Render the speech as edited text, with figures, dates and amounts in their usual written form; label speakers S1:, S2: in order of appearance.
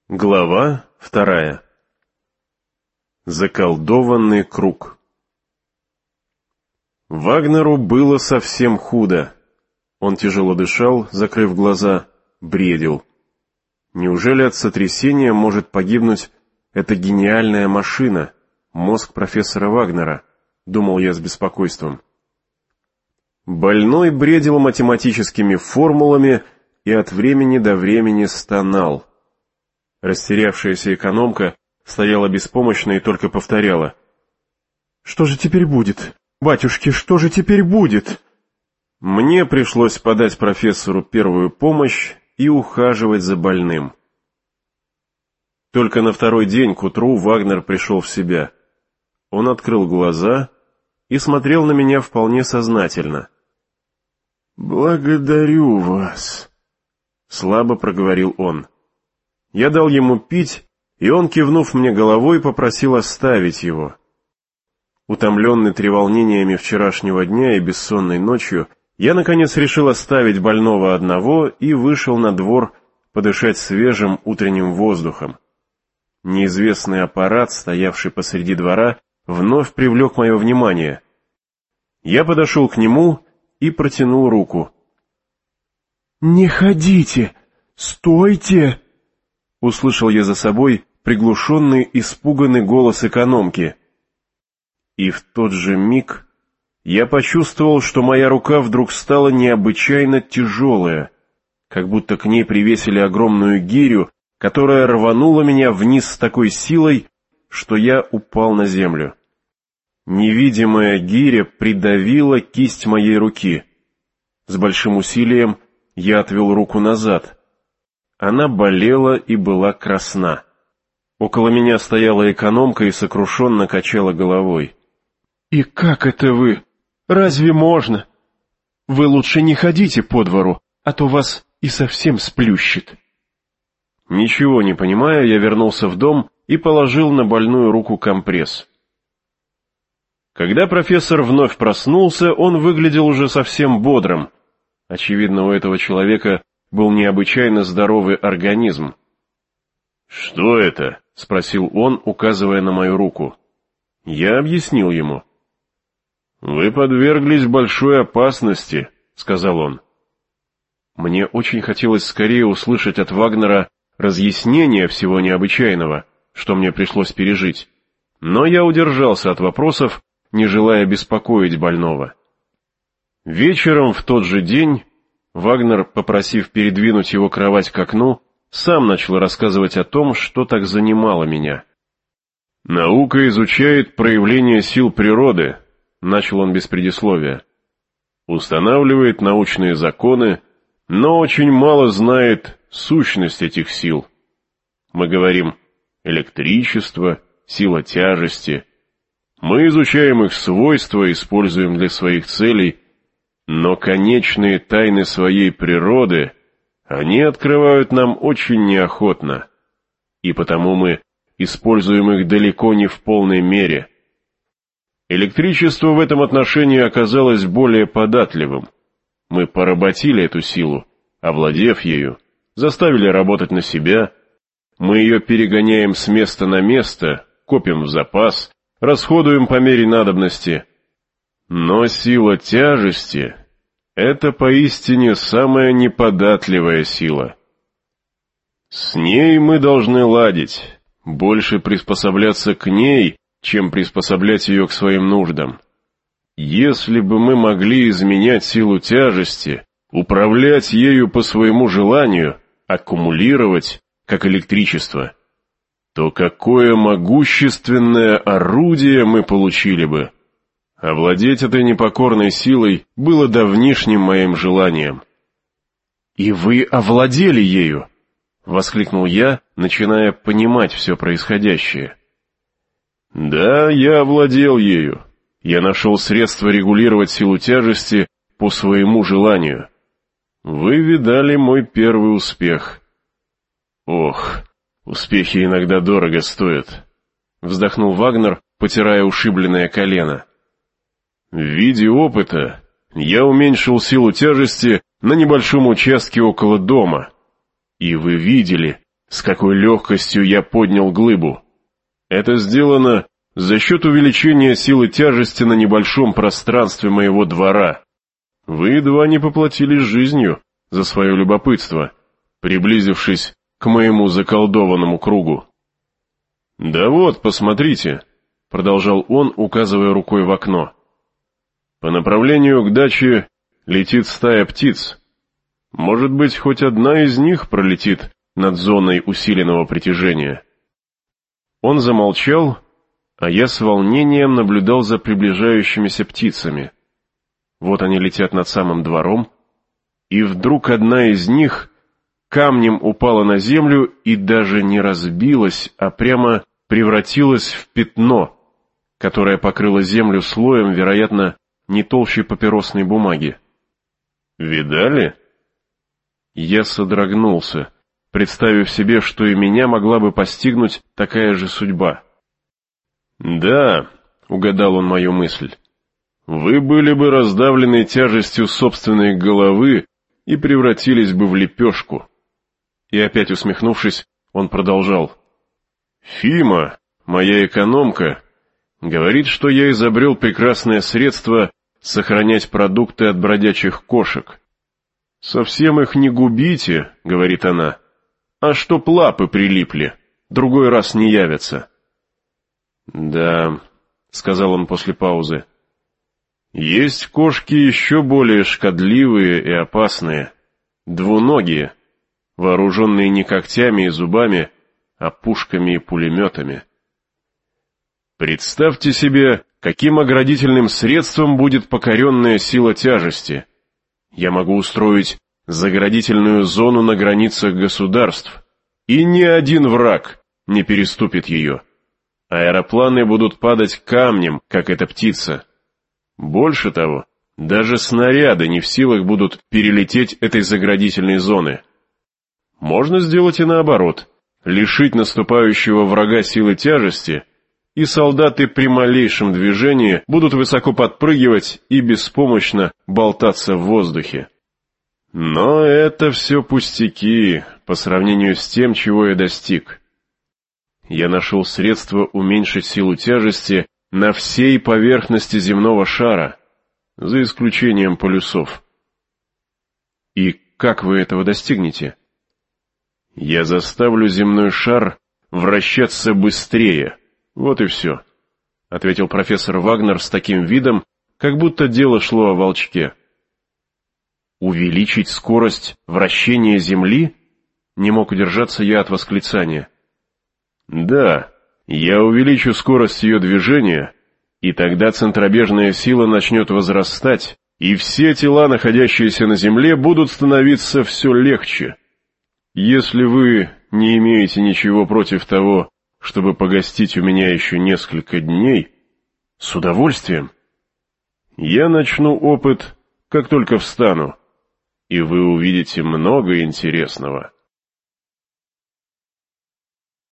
S1: Глава 2. Заколдованный круг. Вагнеру было совсем худо. Он тяжело дышал, закрыв глаза, бредил. Неужели от сотрясения может погибнуть эта гениальная машина, мозг профессора Вагнера, думал я с беспокойством. Больной бредил математическими формулами и от времени до времени стонал. Растерявшаяся экономка стояла беспомощно и только повторяла: «Что же теперь будет? Батюшки, что же теперь будет?» Мне пришлось подать профессору первую помощь и ухаживать за больным. Только на второй день к утру Вагнер пришел в себя. Он открыл глаза и смотрел на меня вполне сознательно. «Благодарю вас», — слабо проговорил он. Я дал ему пить, и он, кивнув мне головой, попросил оставить его. Утомленный треволнениями вчерашнего дня и бессонной ночью, я, наконец, решил оставить больного одного и вышел на двор подышать свежим утренним воздухом. Неизвестный аппарат, стоявший посреди двора, вновь привлек мое внимание. Я подошел к нему и протянул руку. «Не ходите! Стойте!» Услышал я за собой приглушенный, испуганный голос экономки. И в тот же миг я почувствовал, что моя рука вдруг стала необычайно тяжелая, как будто к ней привесили огромную гирю, которая рванула меня вниз с такой силой, что я упал на землю. Невидимая гиря придавила кисть моей руки. С большим усилием я отвел руку назад. Она болела и была красна. Около меня стояла экономка и сокрушенно качала головой. «И как это вы? Разве можно? Вы лучше не ходите по двору, а то вас и совсем сплющит». Ничего не понимая, я вернулся в дом и положил на больную руку компресс. Когда профессор вновь проснулся, он выглядел уже совсем бодрым. Очевидно, у этого человека был необычайно здоровый организм. «Что это?» — спросил он, указывая на мою руку. Я объяснил ему. «Вы подверглись большой опасности», — сказал он. Мне очень хотелось скорее услышать от Вагнера разъяснение всего необычайного, что мне пришлось пережить, но я удержался от вопросов, не желая беспокоить больного. Вечером в тот же день Вагнер, попросив передвинуть его кровать к окну, сам начал рассказывать о том, что так занимало меня. «Наука изучает проявление сил природы», — начал он без предисловия. «Устанавливает научные законы, но очень мало знает сущность этих сил. Мы говорим электричество, сила тяжести. Мы изучаем их свойства, используем для своих целей, но конечные тайны своей природы они открывают нам очень неохотно, и потому мы используем их далеко не в полной мере. Электричество в этом отношении оказалось более податливым. Мы поработили эту силу, овладев ею, заставили работать на себя, мы ее перегоняем с места на место, копим в запас, расходуем по мере надобности. Но сила тяжести — это поистине самая неподатливая сила. С ней мы должны ладить, больше приспосабляться к ней, чем приспособлять ее к своим нуждам. Если бы мы могли изменять силу тяжести, управлять ею по своему желанию, аккумулировать, как электричество, то какое могущественное орудие мы получили бы! Овладеть этой непокорной силой было давнишним моим желанием. «И вы овладели ею!» — воскликнул я, начиная понимать все происходящее. «Да, я овладел ею. Я нашел средства регулировать силу тяжести по своему желанию. Вы видали мой первый успех». «Ох, успехи иногда дорого стоят», — вздохнул Вагнер, потирая ушибленное колено. «В виде опыта я уменьшил силу тяжести на небольшом участке около дома. И вы видели, с какой легкостью я поднял глыбу. Это сделано за счет увеличения силы тяжести на небольшом пространстве моего двора. Вы едва не поплатились жизнью за свое любопытство, приблизившись к моему заколдованному кругу. «Да вот, посмотрите», — продолжал он, указывая рукой в окно. «По направлению к даче летит стая птиц. Может быть, хоть одна из них пролетит над зоной усиленного притяжения». Он замолчал, а я с волнением наблюдал за приближающимися птицами. Вот они летят над самым двором, и вдруг одна из них камнем упала на землю и даже не разбилась, а прямо превратилась в пятно, которое покрыло землю слоем, вероятно, не толще папиросной бумаги. «Видали?» Я содрогнулся, представив себе, что и меня могла бы постигнуть такая же судьба. «Да», — угадал он мою мысль, — «вы были бы раздавлены тяжестью собственной головы и превратились бы в лепешку». И опять усмехнувшись, он продолжал. «Фима, моя экономка, говорит, что я изобрел прекрасное средство сохранять продукты от бродячих кошек. «Совсем их не губите», — говорит она, — «а чтоб лапы прилипли, другой раз не явятся». «Да», — сказал он после паузы, — «есть кошки еще более шкодливые и опасные, двуногие, вооруженные не когтями и зубами, а пушками и пулеметами. Представьте себе, каким оградительным средством будет покоренная сила тяжести. Я могу устроить заградительную зону на границах государств, и ни один враг не переступит ее. Аэропланы будут падать камнем, как эта птица. Больше того, даже снаряды не в силах будут перелететь этой заградительной зоны. Можно сделать и наоборот, лишить наступающего врага силы тяжести, и солдаты при малейшем движении будут высоко подпрыгивать и беспомощно болтаться в воздухе. Но это все пустяки по сравнению с тем, чего я достиг. Я нашел средство уменьшить силу тяжести на всей поверхности земного шара, за исключением полюсов. И как вы этого достигнете? Я заставлю земной шар вращаться быстрее. Вот и все, — ответил профессор Вагнер с таким видом, как будто дело шло о волчке. Увеличить скорость вращения Земли? Не мог удержаться я от восклицания. Да, я увеличу скорость ее движения, и тогда центробежная сила начнет возрастать, и все тела, находящиеся на Земле, будут становиться все легче. Если вы не имеете ничего против того, чтобы погостить у меня еще несколько дней, с удовольствием. Я начну опыт, как только встану, и вы увидите много интересного.